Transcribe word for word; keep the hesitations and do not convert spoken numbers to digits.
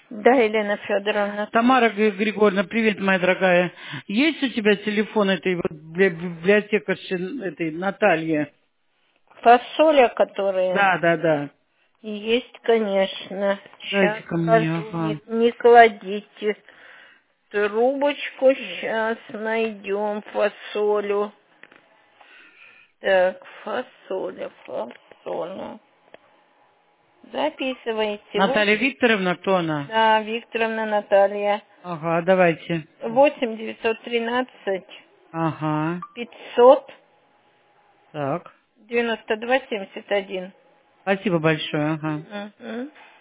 Да, Елена Федоровна. Тамара Г- Григорьевна, привет, моя дорогая. Есть у тебя телефон этой вот бли- библиотекарши, этой Натальи? Фасоля, которые Да, да, да. есть, конечно. Сейчас Дайте ко мне, скажу, ага. не, не кладите трубочку. Сейчас найдем фасолю. Так, фасоля, фасоля. Записывайте. Наталья Восемь. Викторовна, кто она? Да, Викторовна Наталья. Ага, давайте. Восемь девятьсот тринадцать Ага, пятьсот так. девяносто два семьдесят один. Спасибо большое, ага. Мгм.